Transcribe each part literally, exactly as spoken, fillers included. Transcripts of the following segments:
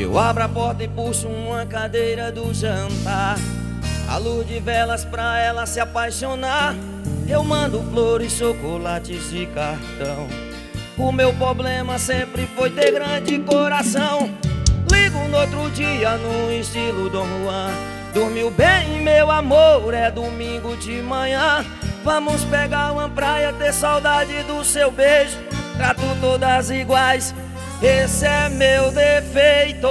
Eu abro a porta e puxo uma cadeira do jantar, a luz de velas pra ela se apaixonar. Eu mando flores, chocolates e cartão. O meu problema sempre foi ter grande coração. Ligo no outro dia no estilo Dom Juan. Dormiu bem, meu amor, é domingo de manhã. Vamos pegar uma praia, ter saudade do seu beijo. Trato todas iguais, esse é meu defeito.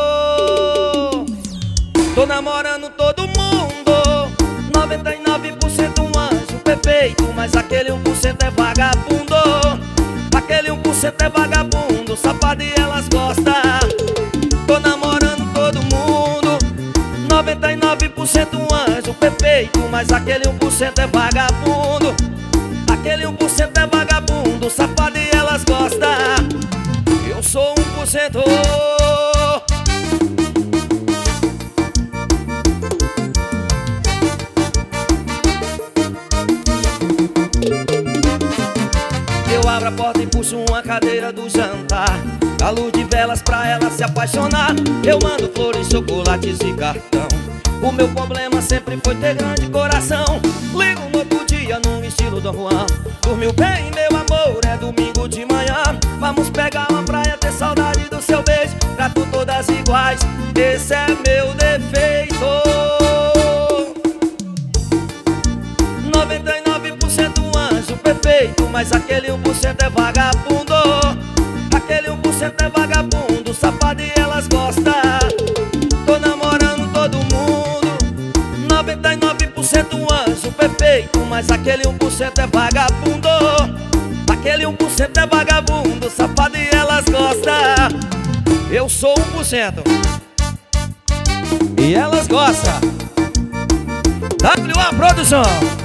Tô namorando todo mundo, noventa e nove por cento um anjo perfeito, mas aquele um por cento é vagabundo. Aquele um por cento é vagabundo, safado e elas gostam. Tô namorando todo mundo, noventa e nove por cento um anjo perfeito, mas aquele um por cento é vagabundo. Aquele um por cento é vagabundo, safado e elas gostam. Eu sou um por cento. Eu abro a porta e puxo uma cadeira do jantar, a luz de velas pra ela se apaixonar. Eu mando flores, chocolates e cartão. O meu problema sempre foi ter grande coração. Ligo no outro dia no estilo Dom Juan. Dormiu bem, meu amor, é domingo de manhã. Vamos pegar uma praia, ter saudade do seu beijo. Trato todas iguais, esse é meu defeito. noventa e nove por cento um anjo perfeito, mas aquele um por cento é vagabundo. Aquele um por cento é vagabundo, safado e elas gostam. Tô namorando todo mundo, noventa e nove por cento um anjo perfeito, mas aquele um por cento é vagabundo. Aquele um por cento é vagabundo, safado e elas gostam. Eu sou um por cento e elas gostam. W A Produção.